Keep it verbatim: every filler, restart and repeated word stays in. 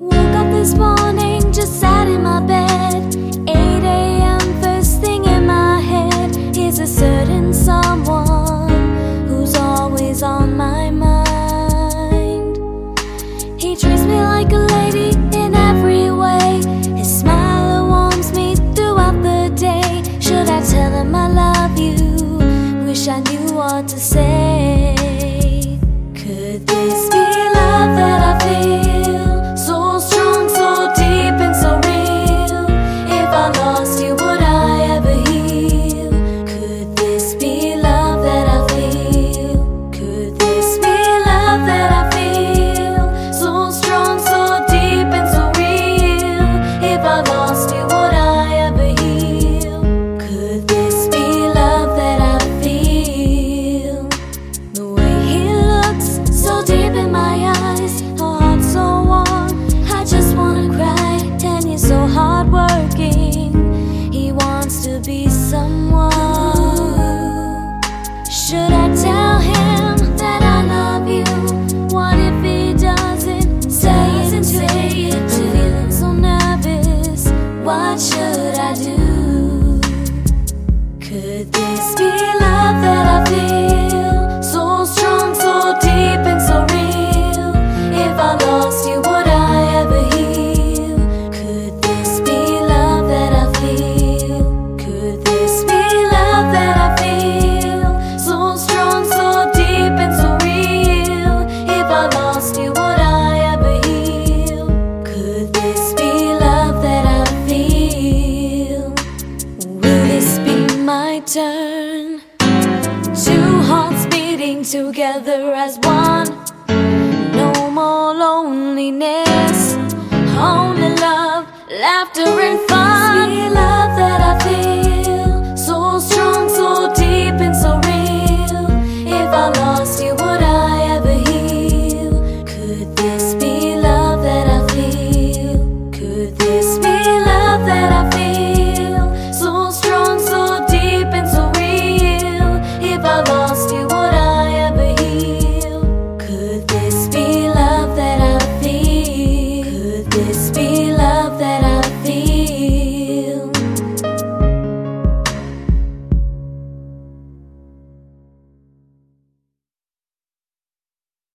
Woke up this morning, just sat in my bed. eight A M first thing in my head is a certain someone who's always on my mind. He treats me like a lady in every way. His smile warms me throughout the day. Should I tell him I love you? Wish I knew what to say. Could this be love that I feel? So strong, so deep and so real. If I lost you, would I ever heal? Could this be love that I feel? Could this be love that I feel? So strong, so deep and so real. If I lost you, would I ever heal? Could this be love that I feel? The way he looks so deep in my eyes, her heart so warm, I just wanna cry. And he's so hardworking, he wants to be someone. Should I tell him that I love you? What if he doesn't say it and say it too? Feeling so nervous, what should I do? Could this be love that I feel? So strong, so deep and so real. If I lost you, would I ever heal? Could this be love that I feel? Could this be love that I feel? So strong, so deep and so real. If I lost you, would I ever heal? Could this be love that I feel? Will this be my turn? Two hearts beating together as one. No more loneliness, only love, laughter and fun.